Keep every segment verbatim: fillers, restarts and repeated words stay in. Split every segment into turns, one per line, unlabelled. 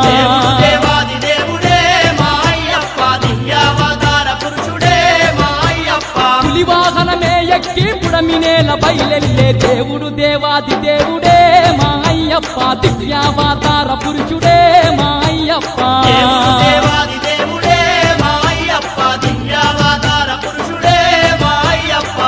దేవుడు దేవాది దేవుడే మా అయ్యప్ప దివ్యావతార పురుషుడే మా అయ్యప్ప
పులి వాహనమే ఎక్కి పుడమినేల బయలెల్లే దేవుడు దేవాది దేవుడే మా అయ్యప్ప దివ్యావతార పురుషుడే మా అయ్యప్ప
దేవుడు దేవాది దేవుడే మా అయ్యప్ప దివ్యావతార పురుషుడే మా అయ్యప్ప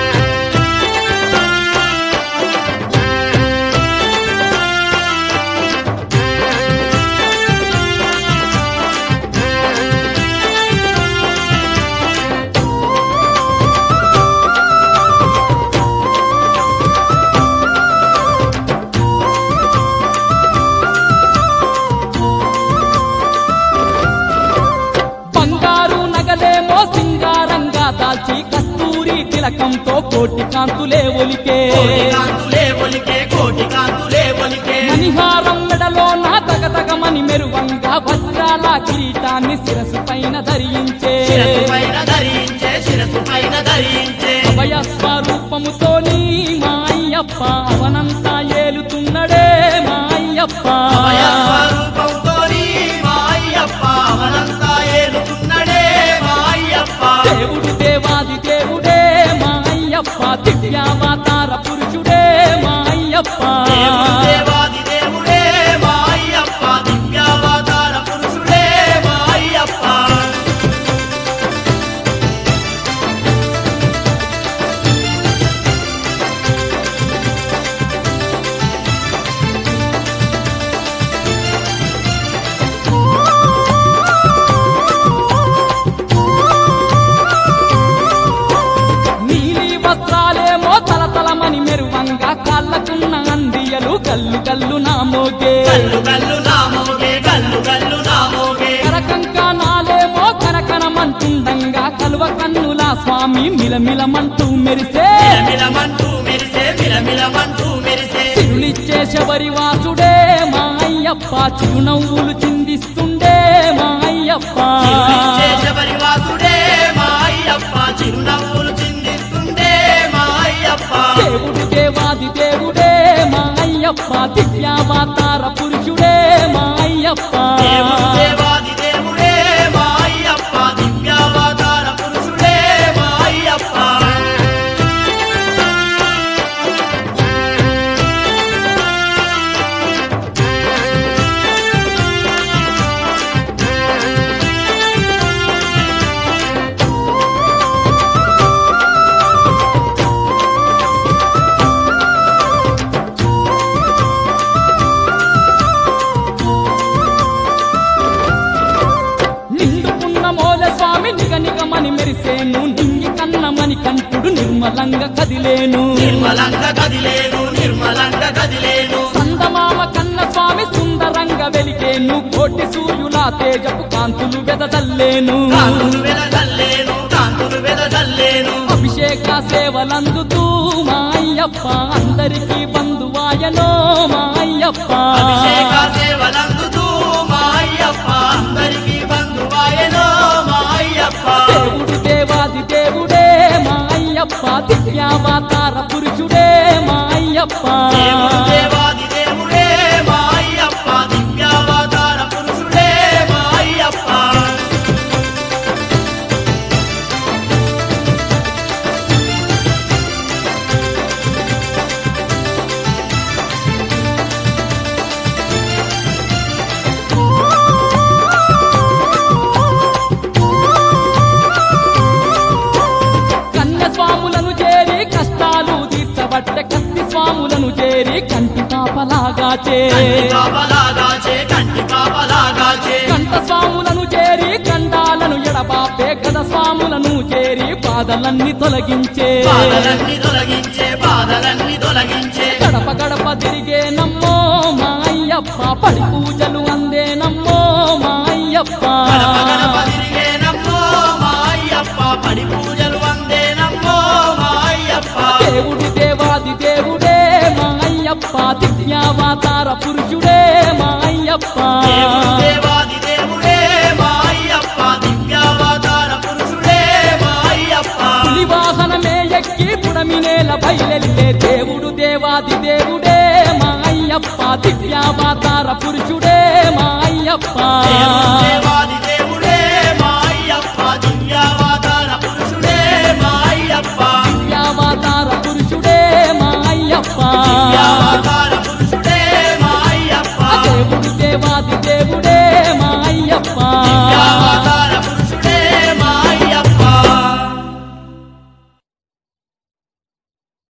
బంగారు నగలేమో సింగారంగా దాల్చి కస్తూరి తిలకంతో కోటి కాంతులే ఒలికే
కోటి కాంతులే ఒలికే కోటి కాంతులే ఒలికే
మణిహారం మెడలో నా తగతగమని మెరువంగా వజ్రాల కిరీటాన్ని శిరసు పైన ధరించే
శిరసు పైన ధరించే శిరసు పైన ధరించే
అభయ స్వరూపముతోని మా అయ్యప్ప అవనంతా ఏలుతున్నడే మా అయ్యప్ప
అభయ స్వరూపంతోని మా అయ్యప్ప అవనంతా ఏలుతున్నడే మా అయ్యప్ప
దేవుడు దేవాది దేవుడే మా అయ్యప్ప దివ్యావతార పురుషుడే మా అయ్యప్ప
దేవుడు దేవాది దేవుడే మా అయ్యప్ప దివ్యావతార పురుషుడే మా అయ్యప్ప
నీలి వస్త్రాలేమో తలతలమని మెరువంగా కాళ్ళకున్న అందియలు గల్లు గల్లు నా మోగే
కల్లు కల్లు నామోగే కల్లు కల్లు నామోగే
కరకంకానాలేమో కనకనమంటుండంగా కలువ కన్నుల స్వామి మిలమిలమంటూ మెరిసే
మిలమిలమంటూ మెరిసే మిలమిలమంటూ మెరిసే
చిరులిచ్చే శబరి వాసుడే మా అయ్యప్ప చిరునవ్వులు చిందిస్తుండే మా అయ్యప్ప
చిరునిచ్చే శబరివాసుడే మా అయ్యప్ప చిరునవ్వులు చిందిస్తుండే మా అయ్యప్ప
దేవుడు దేవాది దేవుడే మా అయ్యప్ప దివ్యావతార పురుషుడే మా అయ్యప్ప
దేవుడు దేవాది దేవుడే మా అయ్యప్ప దివ్యావతార పురుషుడే మా అయ్యప్ప
నిండుకున్న మోల స్వామి నిగ నిగమని మెరిసేను నింగి కన్నమని కంటుడు నిర్మలంగా కదిలేను
నిర్మలంగా కదిలేను నిర్మలంగా కదిలేను
సందమామ కన్న స్వామి సుందరంగా వెలిగేను కోటి సూర్యుల తేజపు కాంతులు వెదజల్లేను
కాంతులు వెదజల్లేను కాంతులు వెదజల్లేను
అభిషేక సేవలందుతూ మా అయ్యప్ప అందరికీ బంధువాయనో మా అయ్యప్ప
అభిషేక సేవలందుతూ మా అయ్యప్ప అందరికీ బంధువాయనో మా అయ్యప్ప
దేవుడు దేవాది దేవుడే మా అయ్యప్ప దివ్యావతార పురుషుడే మా అయ్యప్ప
దేవుడు దేవాది దేవుడే మా అయ్యప్ప దివ్యావతార పురుషుడే మా అయ్యప్ప
కన్య స్వాములను చేరి కష్టాలు తీర్చబట్టే కత్తి స్వాములను చేరి కంటి పాపలాగాచే
కంటి పాపలాగాచే కంటి పాపలాగాచే
కంట స్వాములను చేరి కండాలను ఎడబాపే గద స్వాములను చేరి బాధలన్నీ తొలగించే
బాధలన్నీ తొలగించే బాధలన్నీ తొలగించే
గడప గడప తిరిగే నమ్మో మా అయ్యప్ప పడి పూజలు అందే నమ్మో మా అయ్యప్ప
గడప గడప తిరిగేనమ్మో మా అయ్యప్ప పడి పూజలు వందేనమ్మో మా అయ్యప్ప
దేవుడు దేవాది దేవుడే మా అయ్యప్ప దివ్యావతార పురుషుడే మా అయ్యప్ప
దేవుడు దేవాది దేవుడే మా అయ్యప్ప దివ్యావతార పురుషుడే మా అయ్యప్ప
పులి వాహనమే ఎక్కి పుడమినేల బయలెల్లే దేవుడు దేవాది దేవుడే మా అయ్యప్ప అయ్యప్ప దివ్యావతార పురుషుడే మా అయ్యప్ప
దేవాది దేవుడే మా అయ్యప్ప దివ్యావతార